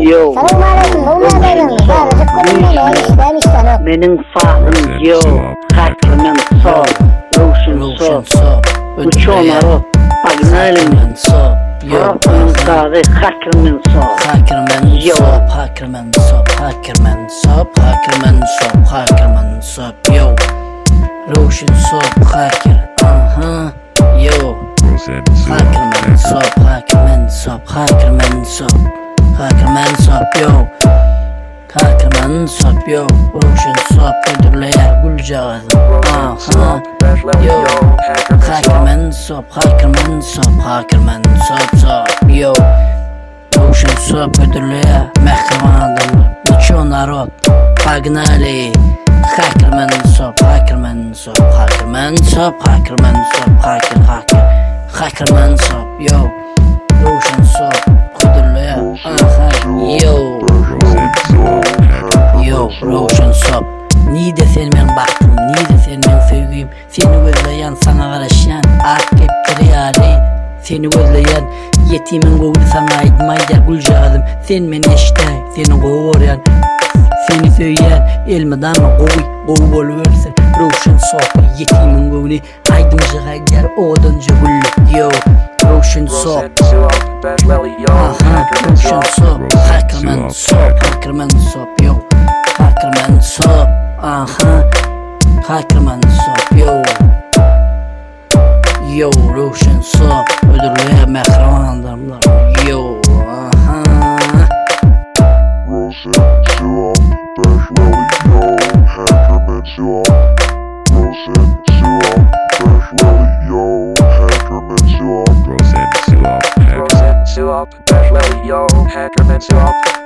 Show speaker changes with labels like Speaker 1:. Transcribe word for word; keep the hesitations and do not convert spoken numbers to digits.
Speaker 1: yo.
Speaker 2: Selamünaleyküm, bu ne benim? Ben rızık kulümden onu istemişler.
Speaker 1: Menin sağım yo. Hakkımın sol. Ruşun sol. Uçon arot. Bagnalim sol. Rotun sağı hakkımın sol.
Speaker 3: Hakirmen sop, hakirmen sop, hakirmen sop, hakirmen sop, hakirmen sop, yo. Roshin sop, hakir, aha, yo. Hakirmen sop, hakirmen sop, hakirmen sop, hakirmen sop, yo. Hakirmen sop, yo. Roshin sop, ödürleyer gülcağızım, aha, yo. Hakirmen sop, hakirmen sop, hakirmen sop, sop, yo. Roshin sop, ödürleyer mehrivandır, uçon arot, Pagnali. Hakirmen sop, hakirmen sop, hakirmen sop, hakirmen sop, hakir, hakir, hakirmen sop, yo. Roshin sop, ödürleyer, aha, yo. Yo, Roshin sop. Nide sen men baktım, nide sen men sevgiyim. Seni gözleyen, sana karışan, akiptir yari. Seni gözleyen, yetimin goğulu sana aydmayder gülcağızım. Sen men eştay, seni goğuyan, seni söyleyen, elmeden goğuy, goğu boluversin. Roshin sop, yetimin goğulu aydımcı gaydar, oduncu güllü, yo. Roshin sop, aha, Roshin sop, hakirmen sop, hakirmen sop, yo. Hakirmen sop, aha, hakirmen sop, yo. Yo, Roshin sop, ödürlüğe mehrivanlarımlar, yo, aha.
Speaker 4: Roshin sop, Beşveli yo, Hakirmen sop. Roshin sop, Beşveli yo, Hakirmen sop.
Speaker 5: Roshin sop, Hakirmen sop, Beşveli yo, Hakirmen sop.